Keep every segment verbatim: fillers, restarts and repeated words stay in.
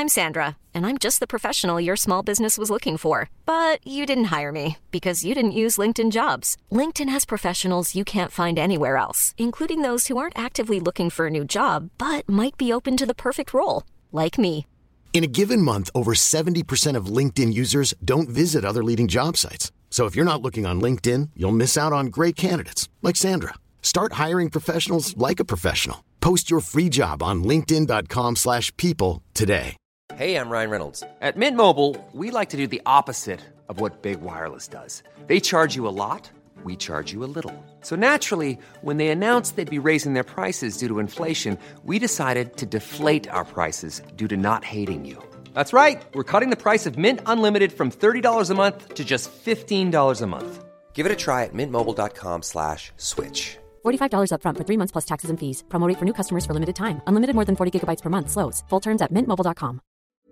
I'm Sandra, and I'm just the professional your small business was looking for. But you didn't hire me because you didn't use LinkedIn Jobs. LinkedIn has professionals you can't find anywhere else, including those who aren't actively looking for a new job, but might be open to the perfect role, like me. In a given month, over seventy percent of LinkedIn users don't visit other leading job sites. So if you're not looking on LinkedIn, you'll miss out on great candidates like Sandra. Start hiring professionals like a professional. Post your free job on linkedin.com slash people today. Hey, I'm Ryan Reynolds. At Mint Mobile, we like to do the opposite of what Big Wireless does. They charge you a lot, we charge you a little. So naturally, when they announced they'd be raising their prices due to inflation, we decided to deflate our prices due to not hating you. That's right. We're cutting the price of Mint Unlimited from thirty dollars a month to just fifteen dollars a month. Give it a try at mintmobile.com slash switch. forty-five dollars up front for three months plus taxes and fees. Promo rate for new customers for limited time. Unlimited more than forty gigabytes per month. Slows full terms at mint mobile dot com.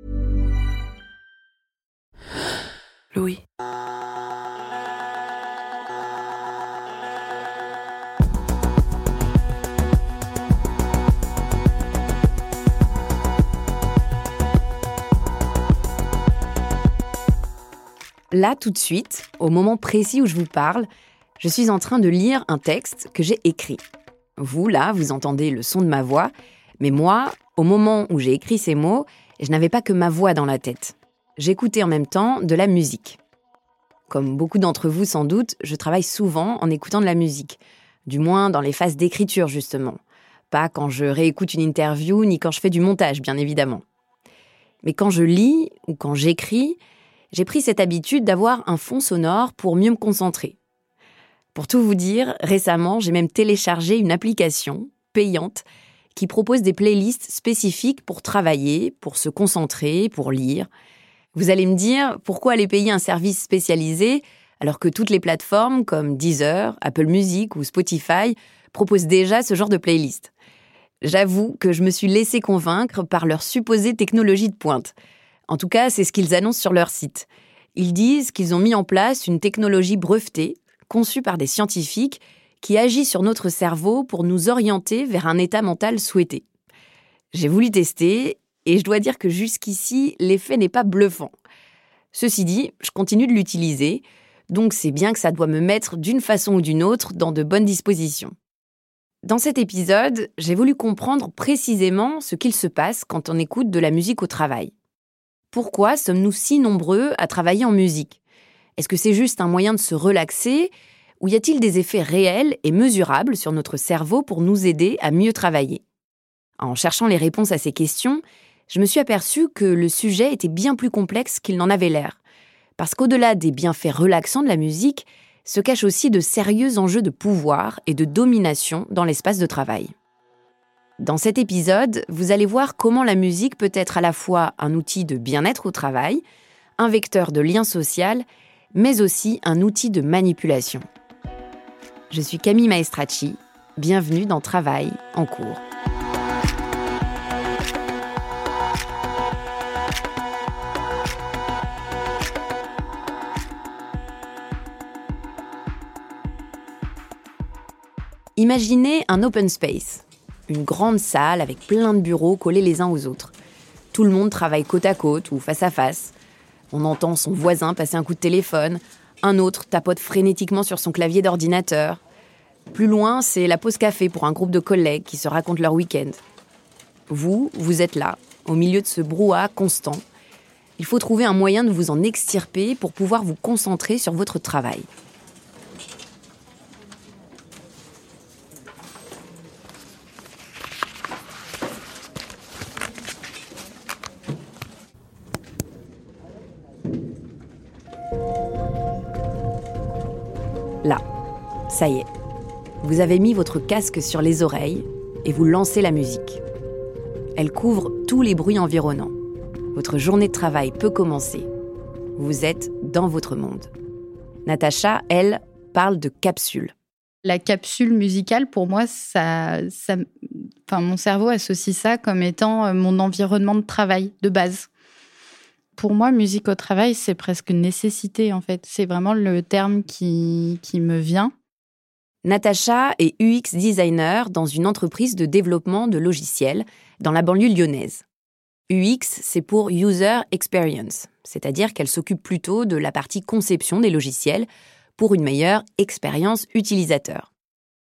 Louis. Là, tout de suite, au moment précis où je vous parle, je suis en train de lire un texte que j'ai écrit. Vous, là, vous entendez le son de ma voix, mais moi, au moment où j'ai écrit ces mots, je n'avais pas que ma voix dans la tête. J'écoutais en même temps de la musique. Comme beaucoup d'entre vous sans doute, je travaille souvent en écoutant de la musique. Du moins dans les phases d'écriture, justement. Pas quand je réécoute une interview, ni quand je fais du montage, bien évidemment. Mais quand je lis ou quand j'écris, j'ai pris cette habitude d'avoir un fond sonore pour mieux me concentrer. Pour tout vous dire, récemment, j'ai même téléchargé une application payante qui propose des playlists spécifiques pour travailler, pour se concentrer, pour lire. Vous allez me dire, pourquoi aller payer un service spécialisé alors que toutes les plateformes comme Deezer, Apple Music ou Spotify proposent déjà ce genre de playlist ? J'avoue que je me suis laissé convaincre par leur supposée technologie de pointe. En tout cas, c'est ce qu'ils annoncent sur leur site. Ils disent qu'ils ont mis en place une technologie brevetée, conçue par des scientifiques, qui agit sur notre cerveau pour nous orienter vers un état mental souhaité. J'ai voulu tester, et je dois dire que jusqu'ici, l'effet n'est pas bluffant. Ceci dit, je continue de l'utiliser, donc c'est bien que ça doit me mettre d'une façon ou d'une autre dans de bonnes dispositions. Dans cet épisode, j'ai voulu comprendre précisément ce qu'il se passe quand on écoute de la musique au travail. Pourquoi sommes-nous si nombreux à travailler en musique ? Est-ce que c'est juste un moyen de se relaxer ou y a-t-il des effets réels et mesurables sur notre cerveau pour nous aider à mieux travailler ? En cherchant les réponses à ces questions, je me suis aperçue que le sujet était bien plus complexe qu'il n'en avait l'air. Parce qu'au-delà des bienfaits relaxants de la musique, se cachent aussi de sérieux enjeux de pouvoir et de domination dans l'espace de travail. Dans cet épisode, vous allez voir comment la musique peut être à la fois un outil de bien-être au travail, un vecteur de lien social, mais aussi un outil de manipulation. Je suis Camille Maestracci, bienvenue dans Travail en cours. Imaginez un open space, une grande salle avec plein de bureaux collés les uns aux autres. Tout le monde travaille côte à côte ou face à face. On entend son voisin passer un coup de téléphone, un autre tapote frénétiquement sur son clavier d'ordinateur. Plus loin, c'est la pause café pour un groupe de collègues qui se racontent leur week-end. Vous, vous êtes là, au milieu de ce brouhaha constant. Il faut trouver un moyen de vous en extirper pour pouvoir vous concentrer sur votre travail. Là, ça y est. Vous avez mis votre casque sur les oreilles et vous lancez la musique. Elle couvre tous les bruits environnants. Votre journée de travail peut commencer. Vous êtes dans votre monde. Natacha, elle, parle de capsule. La capsule musicale, pour moi, ça, ça, enfin, mon cerveau associe ça comme étant mon environnement de travail de base. Pour moi, musique au travail, c'est presque une nécessité, en fait. C'est vraiment le terme qui, qui me vient. Natacha est U X designer dans une entreprise de développement de logiciels dans la banlieue lyonnaise. U X, c'est pour User Experience, c'est-à-dire qu'elle s'occupe plutôt de la partie conception des logiciels pour une meilleure expérience utilisateur.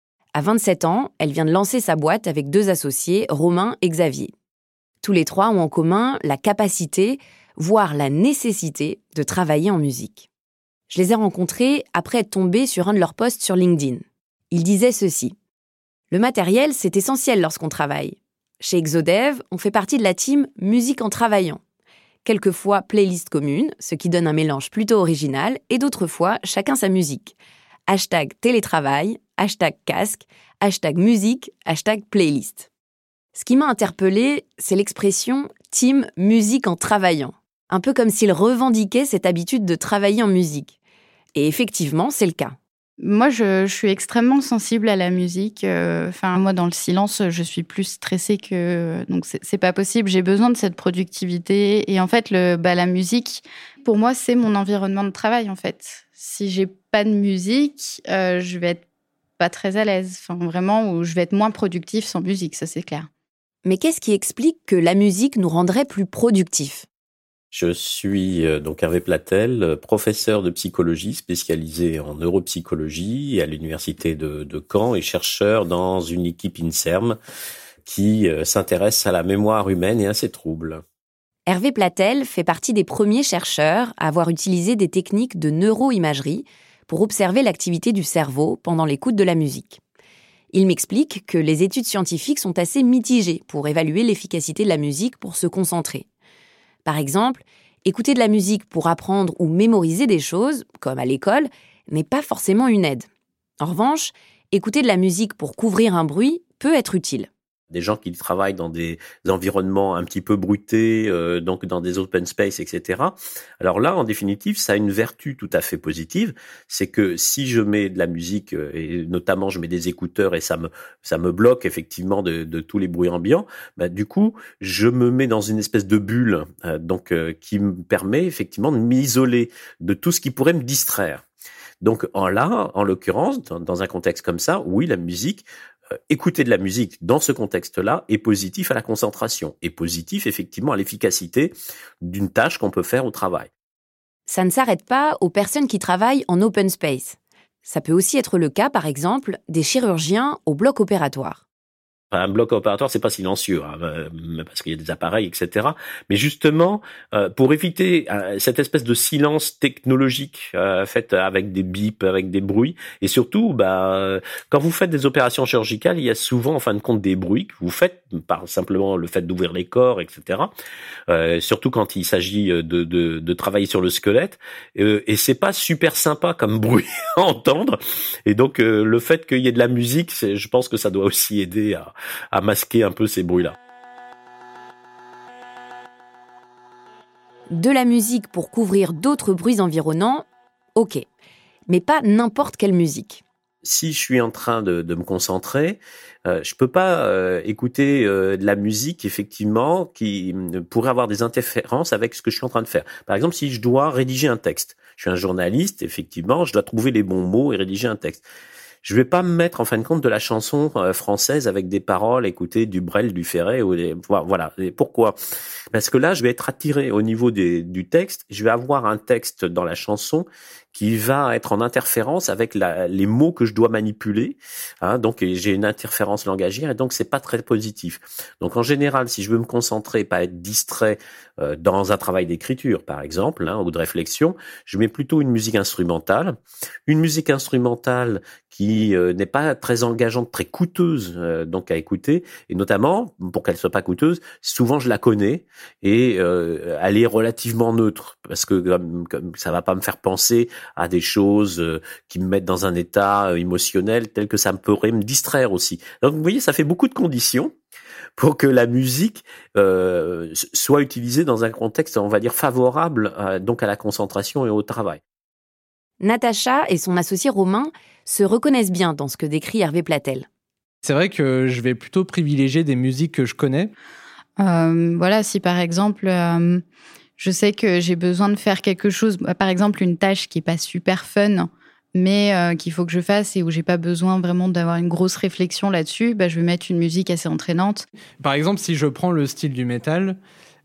À vingt-sept ans, elle vient de lancer sa boîte avec deux associés, Romain et Xavier. Tous les trois ont en commun la capacité, voire la nécessité, de travailler en musique. Je les ai rencontrés après être tombés sur un de leurs posts sur LinkedIn. Ils disaient ceci. « Le matériel, c'est essentiel lorsqu'on travaille. Chez Exodev, on fait partie de la team « Musique en travaillant ». Quelquefois playlist commune, ce qui donne un mélange plutôt original, et d'autres fois chacun sa musique. Hashtag télétravail, hashtag casque, hashtag musique, hashtag playlist. Ce qui m'a interpellée, c'est l'expression « team musique en travaillant ». Un peu comme s'ils revendiquaient cette habitude de travailler en musique. Et effectivement, c'est le cas. Moi, je, je suis extrêmement sensible à la musique. Enfin, moi, dans le silence, je suis plus stressée que... Donc, c'est, c'est pas possible. J'ai besoin de cette productivité. Et en fait, le, bah, la musique, pour moi, c'est mon environnement de travail, en fait. Si j'ai pas de musique, euh, je vais être pas très à l'aise. Enfin, vraiment, ou je vais être moins productive sans musique, ça, c'est clair. Mais qu'est-ce qui explique que la musique nous rendrait plus productifs ? Je suis donc Hervé Platel, professeur de psychologie spécialisé en neuropsychologie à l'université de, de Caen et chercheur dans une équipe INSERM qui s'intéresse à la mémoire humaine et à ses troubles. Hervé Platel fait partie des premiers chercheurs à avoir utilisé des techniques de neuroimagerie pour observer l'activité du cerveau pendant l'écoute de la musique. Il m'explique que les études scientifiques sont assez mitigées pour évaluer l'efficacité de la musique pour se concentrer. Par exemple, écouter de la musique pour apprendre ou mémoriser des choses, comme à l'école, n'est pas forcément une aide. En revanche, écouter de la musique pour couvrir un bruit peut être utile. Des gens qui travaillent dans des environnements un petit peu bruités, euh, donc dans des open space, et cetera. Alors là, en définitive, ça a une vertu tout à fait positive, c'est que si je mets de la musique, et notamment je mets des écouteurs et ça me ça me bloque effectivement de, de tous les bruits ambiants, bah, du coup, je me mets dans une espèce de bulle, euh, donc euh, qui me permet effectivement de m'isoler de tout ce qui pourrait me distraire. Donc en là, en l'occurrence, dans, dans un contexte comme ça, oui, la musique. Écouter de la musique dans ce contexte-là est positif à la concentration, est positif effectivement à l'efficacité d'une tâche qu'on peut faire au travail. Ça ne s'arrête pas aux personnes qui travaillent en open space. Ça peut aussi être le cas, par exemple, des chirurgiens au bloc opératoire. Un bloc opératoire, c'est pas silencieux, hein, parce qu'il y a des appareils, et cetera. Mais justement, euh, pour éviter euh, cette espèce de silence technologique euh, fait avec des bips, avec des bruits, et surtout, bah, euh, quand vous faites des opérations chirurgicales, il y a souvent, en fin de compte, des bruits que vous faites par simplement le fait d'ouvrir les corps, et cetera. Euh, surtout quand il s'agit de, de, de travailler sur le squelette, euh, et c'est pas super sympa comme bruit à entendre. Et donc, euh, le fait qu'il y ait de la musique, c'est, je pense que ça doit aussi aider à à masquer un peu ces bruits-là. De la musique pour couvrir d'autres bruits environnants, ok. Mais pas n'importe quelle musique. Si je suis en train de, de me concentrer, euh, je peux pas euh, écouter euh, de la musique effectivement qui pourrait avoir des interférences avec ce que je suis en train de faire. Par exemple, si je dois rédiger un texte, je suis un journaliste, effectivement, je dois trouver les bons mots et rédiger un texte. Je vais pas me mettre en fin de compte de la chanson euh, française avec des paroles, écouter du Brel, du Ferré ou des, voilà. Et pourquoi ? Parce que là, je vais être attiré au niveau des, du texte. Je vais avoir un texte dans la chanson qui va être en interférence avec la, les mots que je dois manipuler. Hein, donc, j'ai une interférence langagière et donc c'est pas très positif. Donc, en général, si je veux me concentrer, pas être distrait euh, dans un travail d'écriture, par exemple, hein, ou de réflexion, je mets plutôt une musique instrumentale. Une musique instrumentale qui euh, n'est pas très engageante, très coûteuse euh, donc à écouter, et notamment, pour qu'elle soit pas coûteuse, souvent je la connais et euh, elle est relativement neutre, parce que comme, comme ça va pas me faire penser à des choses euh, qui me mettent dans un état euh, émotionnel tel que ça pourrait me distraire aussi. Donc vous voyez, ça fait beaucoup de conditions pour que la musique euh, soit utilisée dans un contexte, on va dire, favorable euh, donc à la concentration et au travail. Natacha et son associé Romain se reconnaissent bien dans ce que décrit Hervé Platel. C'est vrai que je vais plutôt privilégier des musiques que je connais. Euh, voilà, si par exemple, euh, je sais que j'ai besoin de faire quelque chose, par exemple une tâche qui n'est pas super fun, mais euh, qu'il faut que je fasse et où j'ai pas besoin vraiment d'avoir une grosse réflexion là-dessus, bah, je vais mettre une musique assez entraînante. Par exemple, si je prends le style du métal,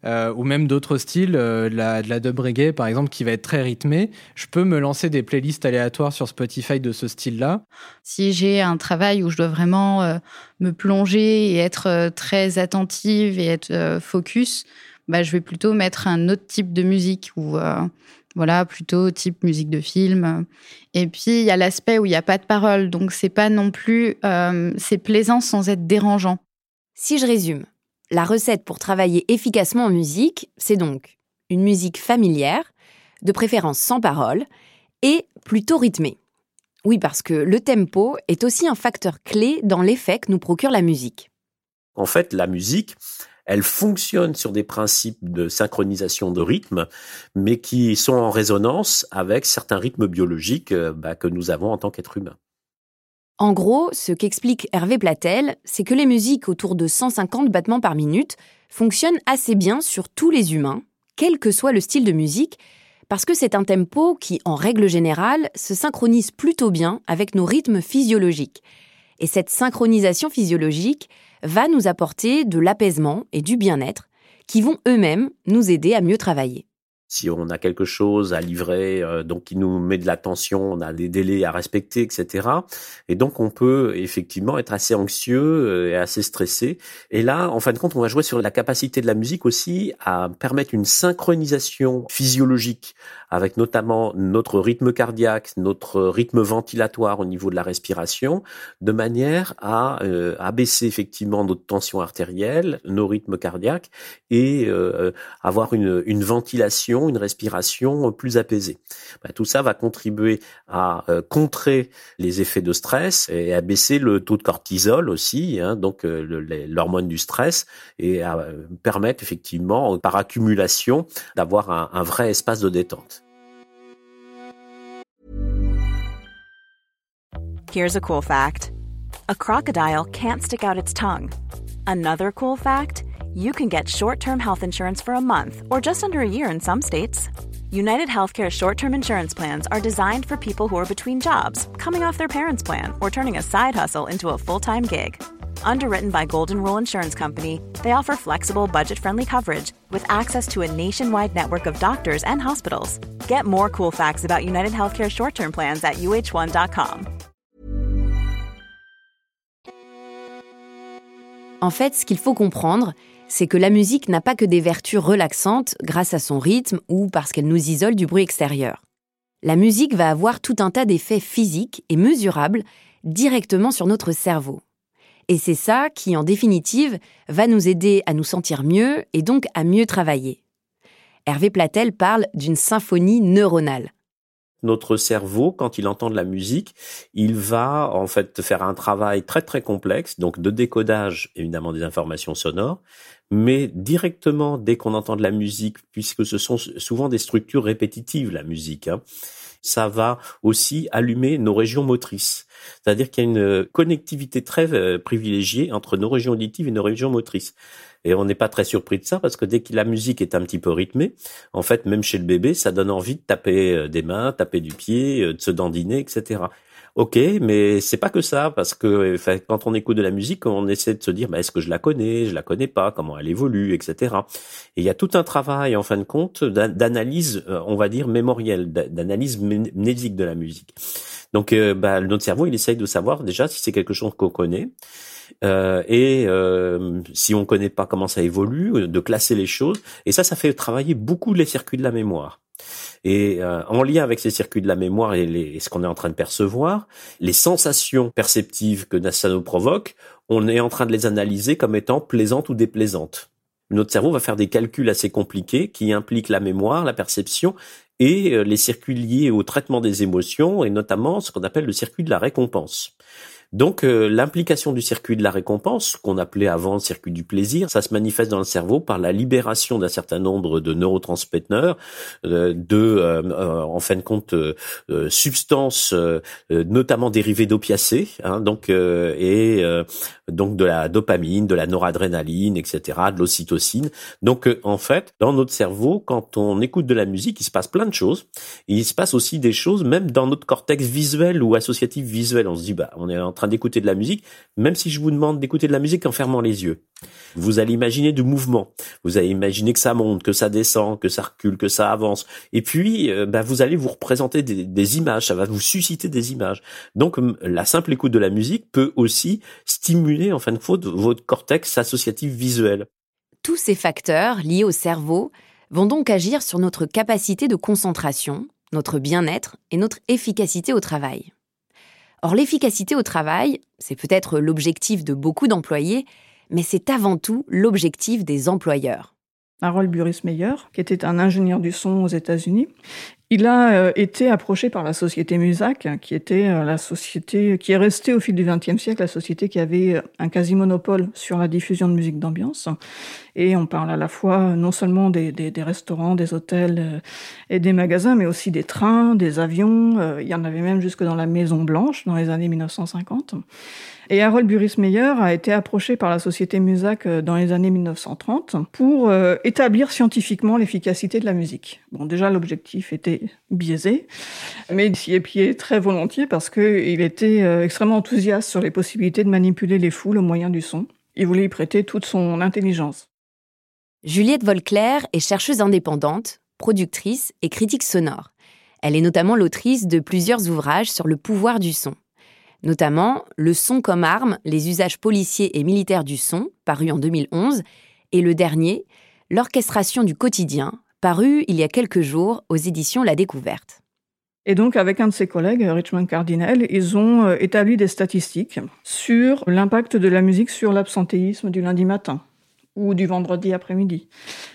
euh, ou même d'autres styles, euh, de, la, de la dub reggae par exemple, qui va être très rythmée. Je peux me lancer des playlists aléatoires sur Spotify de ce style-là. Si j'ai un travail où je dois vraiment euh, me plonger et être euh, très attentive et être euh, focus, bah, je vais plutôt mettre un autre type de musique ou euh, voilà, plutôt type musique de film. Et puis, il y a l'aspect où il n'y a pas de parole, donc c'est pas non plus... Euh, c'est plaisant sans être dérangeant. Si je résume, la recette pour travailler efficacement en musique, c'est donc une musique familière, de préférence sans parole, et plutôt rythmée. Oui, parce que le tempo est aussi un facteur clé dans l'effet que nous procure la musique. En fait, la musique, elle fonctionne sur des principes de synchronisation de rythme, mais qui sont en résonance avec certains rythmes biologiques euh, bah, que nous avons en tant qu'être humain. En gros, ce qu'explique Hervé Platel, c'est que les musiques autour de cent cinquante battements par minute fonctionnent assez bien sur tous les humains, quel que soit le style de musique, parce que c'est un tempo qui, en règle générale, se synchronise plutôt bien avec nos rythmes physiologiques. Et cette synchronisation physiologique va nous apporter de l'apaisement et du bien-être qui vont eux-mêmes nous aider à mieux travailler. Si on a quelque chose à livrer, euh, donc qui nous met de la tension, on a des délais à respecter, et cetera. Et donc on peut effectivement être assez anxieux et assez stressé. Et là, en fin de compte, on va jouer sur la capacité de la musique aussi à permettre une synchronisation physiologique avec notamment notre rythme cardiaque, notre rythme ventilatoire au niveau de la respiration, de manière à euh, abaisser effectivement notre tension artérielle, nos rythmes cardiaques et euh, avoir une, une ventilation, une respiration plus apaisée. Ben, tout ça va contribuer à euh, contrer les effets de stress et à baisser le taux de cortisol aussi, hein, donc euh, le, l'hormone du stress, et à euh, permettre effectivement, par accumulation, d'avoir un, un vrai espace de détente. Here's a cool fact. A crocodile can't stick out its tongue. Another cool fact, you can get short-term health insurance for a month or just under a year in some states. United Healthcare short-term insurance plans are designed for people who are between jobs, coming off their parents' plan, or turning a side hustle into a full-time gig. Underwritten by Golden Rule Insurance Company, they offer flexible, budget-friendly coverage with access to a nationwide network of doctors and hospitals. Get more cool facts about United Healthcare short-term plans at U H one dot com. En fait, ce qu'il faut comprendre, c'est que la musique n'a pas que des vertus relaxantes grâce à son rythme ou parce qu'elle nous isole du bruit extérieur. La musique va avoir tout un tas d'effets physiques et mesurables directement sur notre cerveau. Et c'est ça qui, en définitive, va nous aider à nous sentir mieux et donc à mieux travailler. Hervé Platel parle d'une symphonie neuronale. Notre cerveau, quand il entend de la musique, il va en fait faire un travail très très complexe, donc de décodage évidemment des informations sonores, mais directement dès qu'on entend de la musique, puisque ce sont souvent des structures répétitives, la musique, hein, ça va aussi allumer nos régions motrices. C'est-à-dire qu'il y a une connectivité très euh, privilégiée entre nos régions auditives et nos régions motrices. Et on n'est pas très surpris de ça parce que dès que la musique est un petit peu rythmée, en fait, même chez le bébé, ça donne envie de taper des mains, taper du pied, de se dandiner, et cetera. Ok, mais c'est pas que ça, parce que enfin, quand on écoute de la musique, on essaie de se dire, bah, est-ce que je la connais, je la connais pas, comment elle évolue, et cetera. Et il y a tout un travail, en fin de compte, d'analyse, on va dire, mémorielle, d'analyse mnésique de la musique. Donc, euh, bah, notre cerveau, il essaye de savoir déjà si c'est quelque chose qu'on connaît. Euh, et euh, si on connaît pas comment ça évolue, de classer les choses. Et ça, ça fait travailler beaucoup les circuits de la mémoire. Et euh, en lien avec ces circuits de la mémoire et, les, et ce qu'on est en train de percevoir, les sensations perceptives que ça nous provoque, on est en train de les analyser comme étant plaisantes ou déplaisantes. Notre cerveau va faire des calculs assez compliqués qui impliquent la mémoire, la perception et euh, les circuits liés au traitement des émotions et notamment ce qu'on appelle le circuit de la récompense. Donc euh, l'implication du circuit de la récompense, qu'on appelait avant le circuit du plaisir, ça se manifeste dans le cerveau par la libération d'un certain nombre de neurotransmetteurs, euh, de, euh, euh, en fin de compte, euh, euh, substances, euh, notamment dérivées d'opiacés, hein, donc euh, et euh, donc de la dopamine, de la noradrénaline, et cetera, de l'ocytocine. Donc euh, en fait, dans notre cerveau, quand on écoute de la musique, il se passe plein de choses. Et il se passe aussi des choses, même dans notre cortex visuel ou associatif visuel. On se dit, bah, on est en train train d'écouter de la musique, même si je vous demande d'écouter de la musique en fermant les yeux. Vous allez imaginer du mouvement. Vous allez imaginer que ça monte, que ça descend, que ça recule, que ça avance. Et puis, euh, bah, vous allez vous représenter des, des images. Ça va vous susciter des images. Donc, la simple écoute de la musique peut aussi stimuler, en fin de compte, votre cortex associatif visuel. Tous ces facteurs liés au cerveau vont donc agir sur notre capacité de concentration, notre bien-être et notre efficacité au travail. Or, l'efficacité au travail, c'est peut-être l'objectif de beaucoup d'employés, mais c'est avant tout l'objectif des employeurs. Harold Burris-Meyer, qui était un ingénieur du son aux États-Unis, il a euh, été approché par la société Muzak, qui était euh, la société qui est restée au fil du vingtième siècle, la société qui avait un quasi-monopole sur la diffusion de musique d'ambiance. Et on parle à la fois non seulement des, des, des restaurants, des hôtels euh, et des magasins, mais aussi des trains, des avions. Euh, il y en avait même jusque dans la Maison Blanche dans les années mille neuf cent cinquante. Et Harold Burris-Meyer a été approché par la société Muzak dans les années mille neuf cent trente pour euh, établir scientifiquement l'efficacité de la musique. Bon, déjà, l'objectif était biaisé, mais il s'y est plié très volontiers parce qu'il était euh, extrêmement enthousiaste sur les possibilités de manipuler les foules au moyen du son. Il voulait y prêter toute son intelligence. Juliette Volclair est chercheuse indépendante, productrice et critique sonore. Elle est notamment l'autrice de plusieurs ouvrages sur le pouvoir du son. Notamment « Le son comme arme, les usages policiers et militaires du son », paru en deux mille onze, et le dernier, « L'orchestration du quotidien », paru il y a quelques jours aux éditions La Découverte. Et donc, avec un de ses collègues, Richmond Cardinal, ils ont établi des statistiques sur l'impact de la musique sur l'absentéisme du lundi matin ou du vendredi après-midi,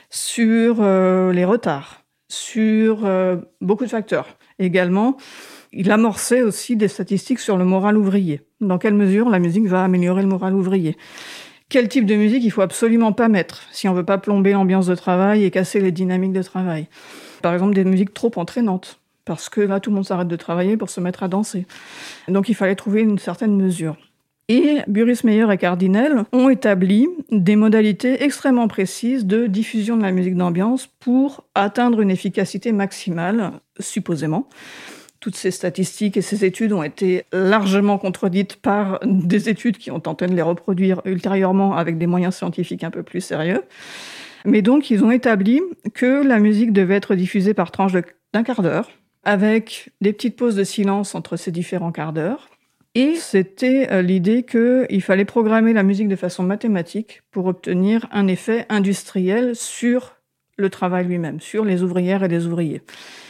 sur euh, les retards, sur euh, beaucoup de facteurs. Également, il amorçait aussi des statistiques sur le moral ouvrier. Dans quelle mesure la musique va améliorer le moral ouvrier ? Quel type de musique il faut absolument pas mettre si on veut pas plomber l'ambiance de travail et casser les dynamiques de travail ? Par exemple, des musiques trop entraînantes, parce que là, tout le monde s'arrête de travailler pour se mettre à danser. Donc, il fallait trouver une certaine mesure. Et Burris-Meyer et Cardinal ont établi des modalités extrêmement précises de diffusion de la musique d'ambiance pour atteindre une efficacité maximale, supposément. Toutes ces statistiques et ces études ont été largement contredites par des études qui ont tenté de les reproduire ultérieurement avec des moyens scientifiques un peu plus sérieux. Mais donc, ils ont établi que la musique devait être diffusée par tranches de, d'un quart d'heure, avec des petites pauses de silence entre ces différents quarts d'heure. Et c'était l'idée qu'il fallait programmer la musique de façon mathématique pour obtenir un effet industriel sur le travail lui-même, sur les ouvrières et les ouvriers.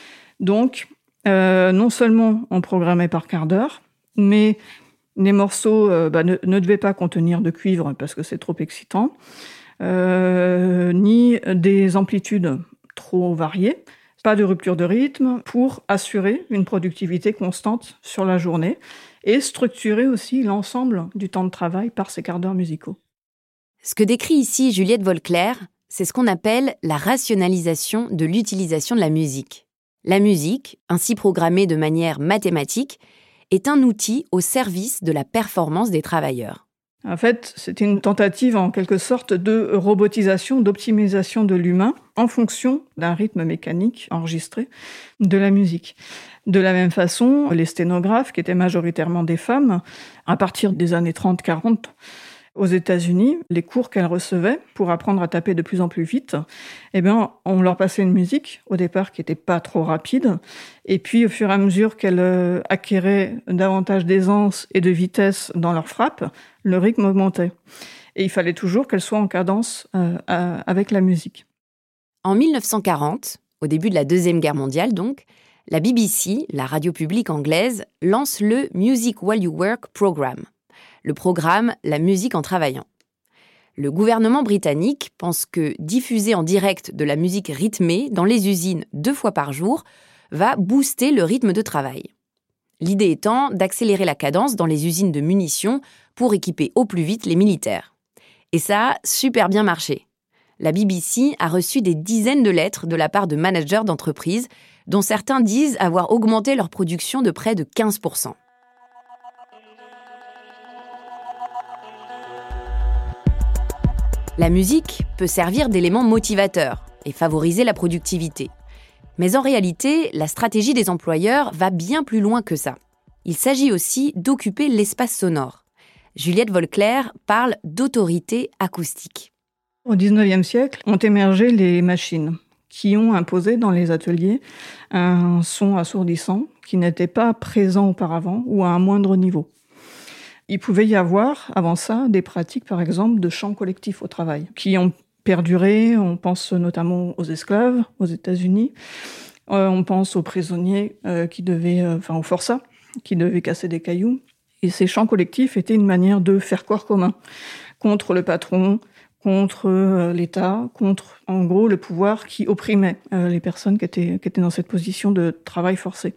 Donc, Euh, non seulement on programmait par quart d'heure, mais les morceaux euh, bah, ne, ne devaient pas contenir de cuivre parce que c'est trop excitant, euh, ni des amplitudes trop variées, pas de rupture de rythme pour assurer une productivité constante sur la journée et structurer aussi l'ensemble du temps de travail par ces quarts d'heure musicaux. Ce que décrit ici Juliette Volclair, c'est ce qu'on appelle la rationalisation de l'utilisation de la musique. La musique, ainsi programmée de manière mathématique, est un outil au service de la performance des travailleurs. En fait, c'est une tentative en quelque sorte de robotisation, d'optimisation de l'humain en fonction d'un rythme mécanique enregistré de la musique. De la même façon, les sténographes, qui étaient majoritairement des femmes, à partir des années trente quarante, aux États-Unis, les cours qu'elles recevaient pour apprendre à taper de plus en plus vite, eh bien, on leur passait une musique, au départ, qui n'était pas trop rapide. Et puis, au fur et à mesure qu'elles acquéraient davantage d'aisance et de vitesse dans leur frappe, le rythme augmentait. Et il fallait toujours qu'elles soient en cadence euh, avec la musique. En mille neuf cent quarante, au début de la Deuxième Guerre mondiale donc, la B B C, la radio publique anglaise, lance le Music While You Work Programme. Le programme « La musique en travaillant ». Le gouvernement britannique pense que diffuser en direct de la musique rythmée dans les usines deux fois par jour va booster le rythme de travail. L'idée étant d'accélérer la cadence dans les usines de munitions pour équiper au plus vite les militaires. Et ça a super bien marché. La B B C a reçu des dizaines de lettres de la part de managers d'entreprises, dont certains disent avoir augmenté leur production de près de quinze pour cent. La musique peut servir d'élément motivateur et favoriser la productivité. Mais en réalité, la stratégie des employeurs va bien plus loin que ça. Il s'agit aussi d'occuper l'espace sonore. Juliette Volclair parle d'autorité acoustique. Au dix-neuvième siècle, ont émergé les machines qui ont imposé dans les ateliers un son assourdissant qui n'était pas présent auparavant ou à un moindre niveau. Il pouvait y avoir, avant ça, des pratiques, par exemple, de chant collectif au travail, qui ont perduré. On pense notamment aux esclaves aux États-Unis. Euh, on pense aux prisonniers euh, qui devaient, euh, enfin aux forçats, qui devaient casser des cailloux. Et ces chants collectifs étaient une manière de faire corps commun contre le patron, contre euh, l'État, contre, en gros, le pouvoir qui opprimait euh, les personnes qui étaient, qui étaient dans cette position de travail forcé.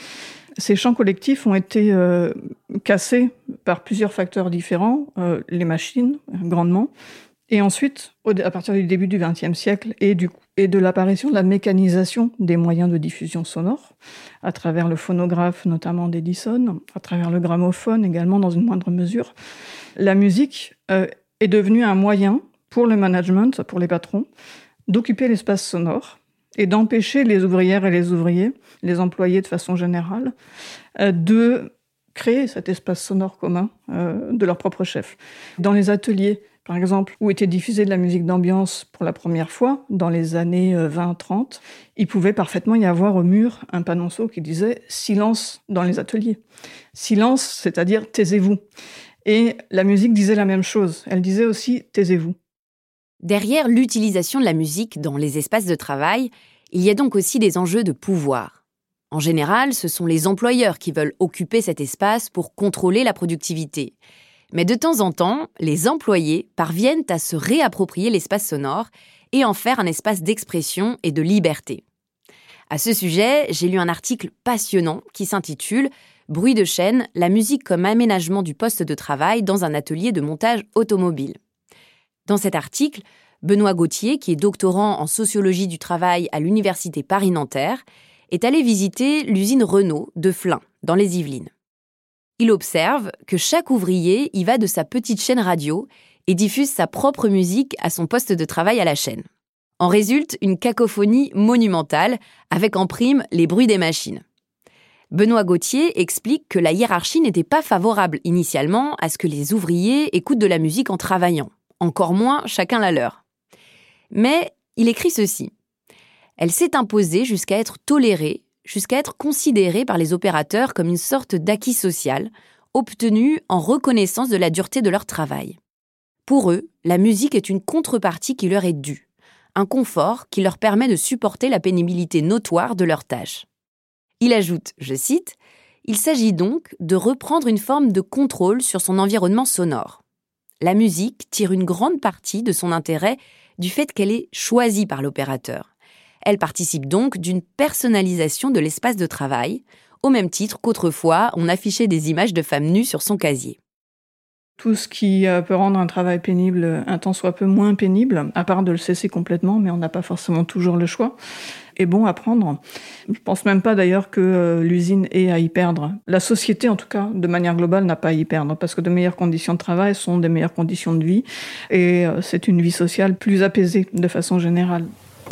Ces chants collectifs ont été euh, cassés par plusieurs facteurs différents, euh, les machines, grandement, et ensuite, au, à partir du début du vingtième siècle et, du, et de l'apparition de la mécanisation des moyens de diffusion sonore, à travers le phonographe, notamment d'Edison, à travers le gramophone également, dans une moindre mesure, la musique euh, est devenue un moyen pour le management, pour les patrons, d'occuper l'espace sonore et d'empêcher les ouvrières et les ouvriers, les employés de façon générale, euh, de créer cet espace sonore commun euh, de leur propre chef. Dans les ateliers, par exemple, où était diffusée de la musique d'ambiance pour la première fois, dans les années vingt trente, il pouvait parfaitement y avoir au mur un panonceau qui disait « Silence dans les ateliers ». Silence, c'est-à-dire « taisez-vous ». Et la musique disait la même chose. Elle disait aussi « taisez-vous ». Derrière l'utilisation de la musique dans les espaces de travail, il y a donc aussi des enjeux de pouvoir. En général, ce sont les employeurs qui veulent occuper cet espace pour contrôler la productivité. Mais de temps en temps, les employés parviennent à se réapproprier l'espace sonore et en faire un espace d'expression et de liberté. À ce sujet, j'ai lu un article passionnant qui s'intitule « Bruit de chaîne, la musique comme aménagement du poste de travail dans un atelier de montage automobile ». Dans cet article, Benoît Gauthier, qui est doctorant en sociologie du travail à l'université Paris-Nanterre, est allé visiter l'usine Renault de Flins, dans les Yvelines. Il observe que chaque ouvrier y va de sa petite chaîne radio et diffuse sa propre musique à son poste de travail à la chaîne. En résulte une cacophonie monumentale, avec en prime les bruits des machines. Benoît Gauthier explique que la hiérarchie n'était pas favorable initialement à ce que les ouvriers écoutent de la musique en travaillant, encore moins chacun la leur. Mais il écrit ceci. Elle s'est imposée jusqu'à être tolérée, jusqu'à être considérée par les opérateurs comme une sorte d'acquis social, obtenu en reconnaissance de la dureté de leur travail. Pour eux, la musique est une contrepartie qui leur est due, un confort qui leur permet de supporter la pénibilité notoire de leurs tâches. Il ajoute, je cite, « Il s'agit donc de reprendre une forme de contrôle sur son environnement sonore. La musique tire une grande partie de son intérêt du fait qu'elle est choisie par l'opérateur. Elle participe donc d'une personnalisation de l'espace de travail, au même titre qu'autrefois, on affichait des images de femmes nues sur son casier. » Tout ce qui peut rendre un travail pénible un tant soit peu moins pénible, à part de le cesser complètement, mais on n'a pas forcément toujours le choix, est bon à prendre. Je pense même pas d'ailleurs que l'usine ait à y perdre. La société, en tout cas, de manière globale, n'a pas à y perdre, parce que de meilleures conditions de travail sont des meilleures conditions de vie, et c'est une vie sociale plus apaisée de façon générale.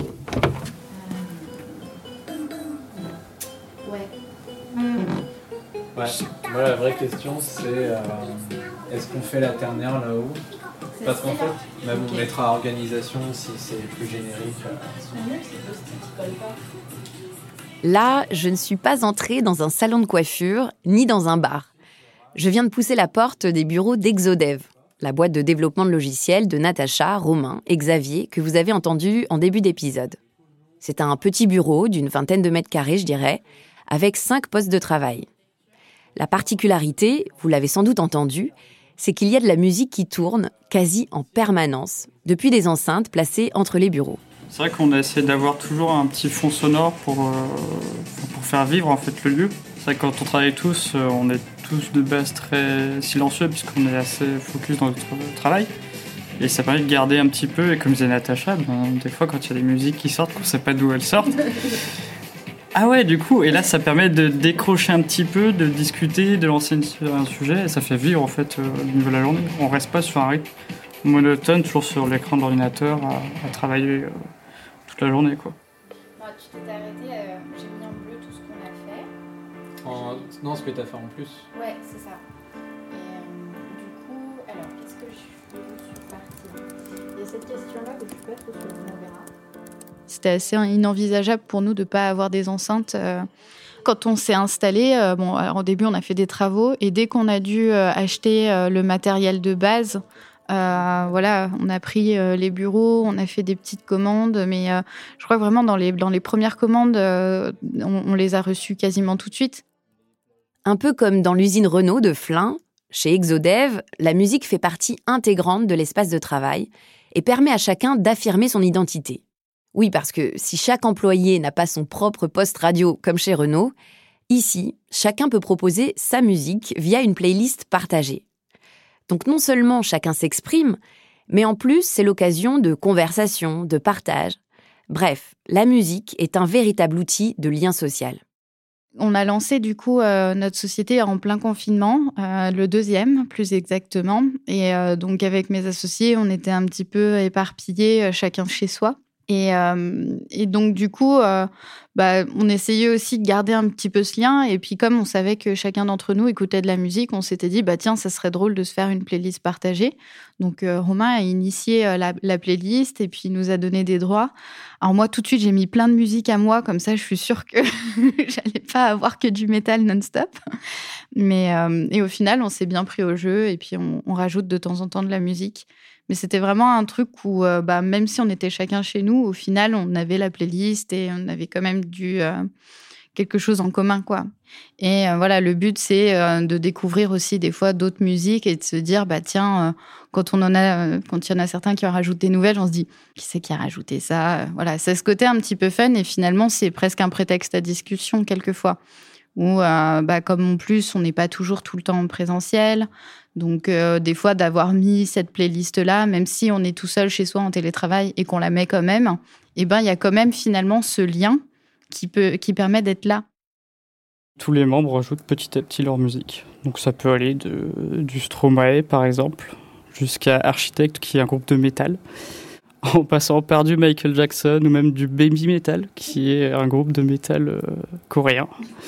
Ouais. Moi, la vraie question, c'est euh, est-ce qu'on fait la ternaire là-haut ? Parce qu'en fait, bah, vous mettra à organisation si c'est plus générique. Euh... Là, je ne suis pas entrée dans un salon de coiffure, ni dans un bar. Je viens de pousser la porte des bureaux d'Exodev, la boîte de développement de logiciels de Natacha, Romain et Xavier, que vous avez entendu en début d'épisode. C'est un petit bureau d'une vingtaine de mètres carrés, je dirais, avec cinq postes de travail. La particularité, vous l'avez sans doute entendu, c'est qu'il y a de la musique qui tourne quasi en permanence, depuis des enceintes placées entre les bureaux. C'est vrai qu'on a essayé d'avoir toujours un petit fond sonore pour, euh, pour faire vivre en fait, le lieu. C'est vrai que quand on travaille tous, on est tous de base très silencieux puisqu'on est assez focus dans notre travail. Et ça permet de garder un petit peu, et comme disait Natacha, ben, des fois quand il y a des musiques qui sortent, qu'on ne sait pas d'où elles sortent. Ah ouais, du coup, et là ça permet de décrocher un petit peu, de discuter, de lancer une, un sujet, et ça fait vivre en fait euh, au niveau de la journée. On reste pas sur un rythme monotone, toujours sur l'écran de l'ordinateur, à, à travailler euh, toute la journée, quoi. Bon, tu t'es arrêté, euh, j'ai mis en bleu tout ce qu'on a fait. En... Non, ce que tu as fait en plus. Ouais, c'est ça. Et euh, du coup, alors, qu'est-ce que je suis partie ? Il y a cette question-là que je suis pas trop sûre, on verra. C'était assez inenvisageable pour nous de ne pas avoir des enceintes. Euh, quand on s'est installé, euh, bon, alors, au début, on a fait des travaux et dès qu'on a dû euh, acheter euh, le matériel de base, Euh, voilà, on a pris euh, les bureaux, on a fait des petites commandes, mais euh, je crois que vraiment dans les, dans les premières commandes, euh, on, on les a reçues quasiment tout de suite. Un peu comme dans l'usine Renault de Flins, chez Exodev, la musique fait partie intégrante de l'espace de travail et permet à chacun d'affirmer son identité. Oui, parce que si chaque employé n'a pas son propre poste radio comme chez Renault, ici, chacun peut proposer sa musique via une playlist partagée. Donc non seulement chacun s'exprime, mais en plus c'est l'occasion de conversation, de partage. Bref, la musique est un véritable outil de lien social. On a lancé du coup euh, notre société en plein confinement, euh, le deuxième plus exactement. Et euh, donc avec mes associés, on était un petit peu éparpillés, euh, chacun chez soi. Et, euh, et donc, du coup, euh, bah, on essayait aussi de garder un petit peu ce lien. Et puis, comme on savait que chacun d'entre nous écoutait de la musique, on s'était dit, bah, tiens, ça serait drôle de se faire une playlist partagée. Donc, euh, Romain a initié euh, la, la playlist et puis il nous a donné des droits. Alors, moi, tout de suite, j'ai mis plein de musique à moi. Comme ça, je suis sûre que j'allais pas avoir que du métal non-stop. Mais, euh, et au final, on s'est bien pris au jeu. Et puis, on, on rajoute de temps en temps de la musique. Mais c'était vraiment un truc où, euh, bah, même si on était chacun chez nous, au final, on avait la playlist et on avait quand même du, euh, quelque chose en commun, quoi. Et euh, voilà, le but, c'est euh, de découvrir aussi des fois d'autres musiques et de se dire, bah tiens, euh, quand on en a, euh, quand il y en a certains qui en rajoutent des nouvelles, on se dit, qui c'est qui a rajouté ça ? Voilà, c'est ce côté un petit peu fun et finalement, c'est presque un prétexte à discussion quelquefois. Où, euh, bah, comme en plus, on n'est pas toujours tout le temps en présentiel. Donc, euh, des fois, d'avoir mis cette playlist-là, même si on est tout seul chez soi en télétravail et qu'on la met quand même, eh ben, il y a quand même finalement ce lien qui, peut, qui permet d'être là. Tous les membres ajoutent petit à petit leur musique. Donc, ça peut aller de, du Stromae, par exemple, jusqu'à Architect, qui est un groupe de métal, en passant par du Michael Jackson ou même du Baby Metal, qui est un groupe de métal euh, coréen.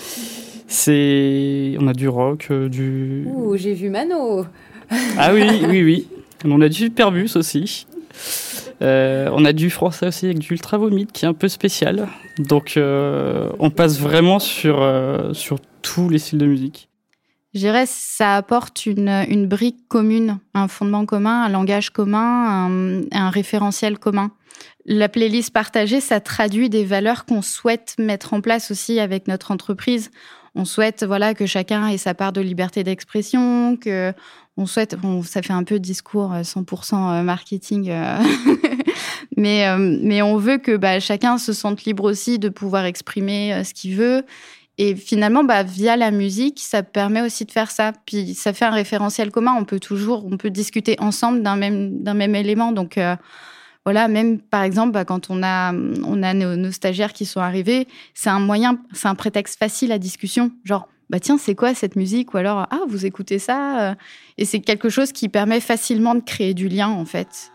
C'est... On a du rock, euh, du... Ouh, j'ai vu Mano. Ah oui, oui, oui. On a du Superbus aussi. Euh, on a du français aussi avec du Ultra Vomit, qui est un peu spécial. Donc, euh, on passe vraiment sur, euh, sur tous les styles de musique. Je dirais ça apporte une, une brique commune, un fondement commun, un langage commun, un, un référentiel commun. La playlist partagée, ça traduit des valeurs qu'on souhaite mettre en place aussi avec notre entreprise. On souhaite voilà, que chacun ait sa part de liberté d'expression, que on souhaite, bon, ça fait un peu discours cent pour cent marketing, euh, mais, euh, mais on veut que bah, chacun se sente libre aussi de pouvoir exprimer euh, ce qu'il veut. Et finalement, bah, via la musique, ça permet aussi de faire ça. Puis ça fait un référentiel commun. On peut toujours, on peut discuter ensemble d'un même, d'un même élément. Donc euh, voilà, même par exemple, bah, quand on a, on a nos, nos stagiaires qui sont arrivés, c'est un moyen, c'est un prétexte facile à discussion. Genre, bah tiens, c'est quoi cette musique ? Ou alors, ah, vous écoutez ça ? Et c'est quelque chose qui permet facilement de créer du lien, en fait.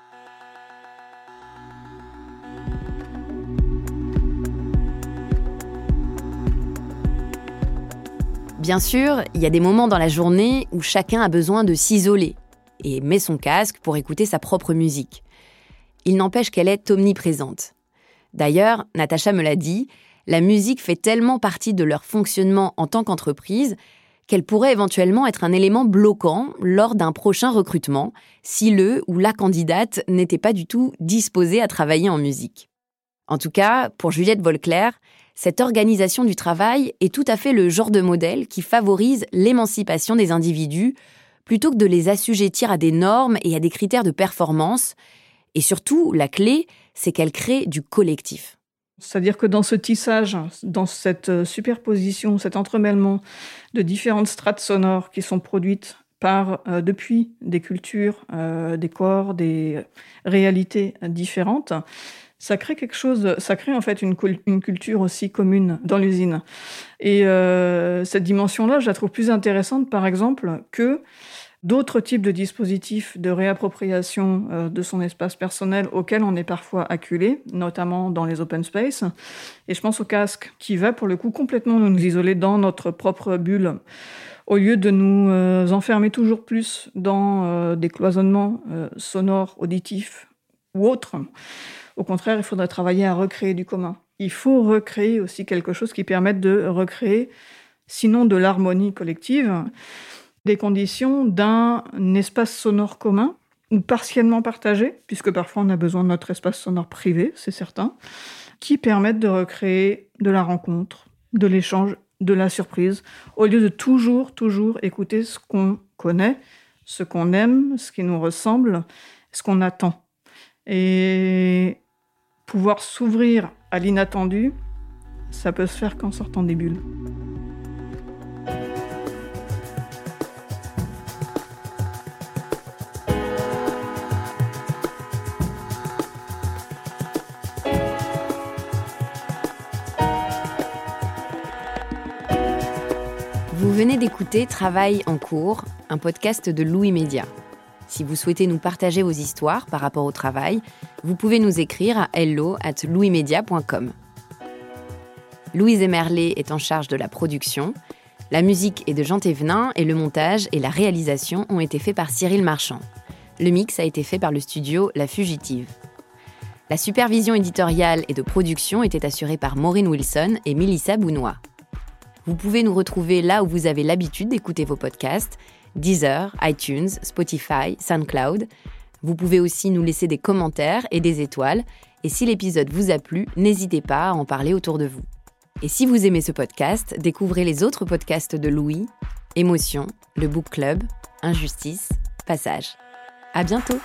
Bien sûr, il y a des moments dans la journée où chacun a besoin de s'isoler et met son casque pour écouter sa propre musique. Il n'empêche qu'elle est omniprésente. D'ailleurs, Natacha me l'a dit, la musique fait tellement partie de leur fonctionnement en tant qu'entreprise qu'elle pourrait éventuellement être un élément bloquant lors d'un prochain recrutement si le ou la candidate n'était pas du tout disposée à travailler en musique. En tout cas, pour Juliette Volclair, cette organisation du travail est tout à fait le genre de modèle qui favorise l'émancipation des individus plutôt que de les assujettir à des normes et à des critères de performance. Et surtout, la clé, c'est qu'elle crée du collectif. C'est-à-dire que dans ce tissage, dans cette superposition, cet entremêlement de différentes strates sonores qui sont produites par, euh, depuis des cultures, euh, des corps, des réalités différentes, ça crée quelque chose, ça crée en fait une, une culture aussi commune dans l'usine. Et euh, cette dimension-là, je la trouve plus intéressante, par exemple, que d'autres types de dispositifs de réappropriation euh, de son espace personnel auxquels on est parfois acculé, notamment dans les open space. Et je pense au casque, qui va pour le coup complètement nous isoler dans notre propre bulle. Au lieu de nous euh, enfermer toujours plus dans euh, des cloisonnements euh, sonores, auditifs ou autres, au contraire, il faudrait travailler à recréer du commun. Il faut recréer aussi quelque chose qui permette de recréer, sinon de l'harmonie collective, des conditions d'un espace sonore commun ou partiellement partagé, puisque parfois on a besoin de notre espace sonore privé, c'est certain, qui permettent de recréer de la rencontre, de l'échange, de la surprise, au lieu de toujours, toujours écouter ce qu'on connaît, ce qu'on aime, ce qui nous ressemble, ce qu'on attend. Et pouvoir s'ouvrir à l'inattendu, ça peut se faire qu'en sortant des bulles. Vous venez d'écouter Travail en cours, un podcast de Louis Média. Si vous souhaitez nous partager vos histoires par rapport au travail, vous pouvez nous écrire à hello at louismedia point com. Louise Emerlé est en charge de la production. La musique est de Jean Thévenin et le montage et la réalisation ont été faits par Cyril Marchand. Le mix a été fait par le studio La Fugitive. La supervision éditoriale et de production était assurée par Maureen Wilson et Mélissa Bounois. Vous pouvez nous retrouver là où vous avez l'habitude d'écouter vos podcasts, Deezer, iTunes, Spotify, SoundCloud. Vous pouvez aussi nous laisser des commentaires et des étoiles. Et si l'épisode vous a plu, n'hésitez pas à en parler autour de vous. Et si vous aimez ce podcast, découvrez les autres podcasts de Louis, Émotion, le Book Club, Injustice, Passage. À bientôt!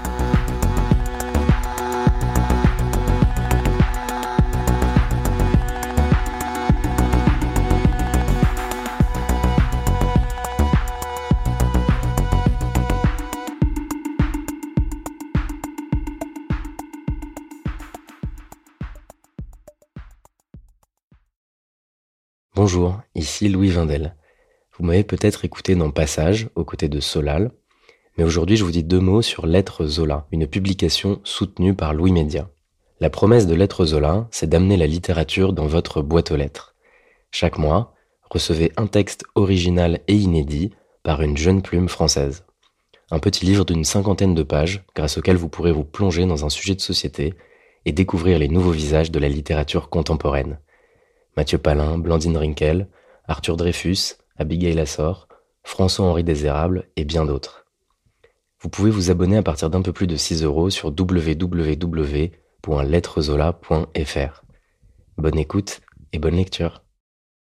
Bonjour, ici Louis Vindel. Vous m'avez peut-être écouté dans Passage, aux côtés de Solal, mais aujourd'hui je vous dis deux mots sur Lettres Zola, une publication soutenue par Louis Média. La promesse de Lettres Zola, c'est d'amener la littérature dans votre boîte aux lettres. Chaque mois, recevez un texte original et inédit par une jeune plume française. Un petit livre d'une cinquantaine de pages, grâce auquel vous pourrez vous plonger dans un sujet de société et découvrir les nouveaux visages de la littérature contemporaine. Mathieu Palin, Blandine Rinkel, Arthur Dreyfus, Abigail Assor, François-Henri Désérable et bien d'autres. Vous pouvez vous abonner à partir d'un peu plus de six euros sur w w w point lettres zola point f r. Bonne écoute et bonne lecture.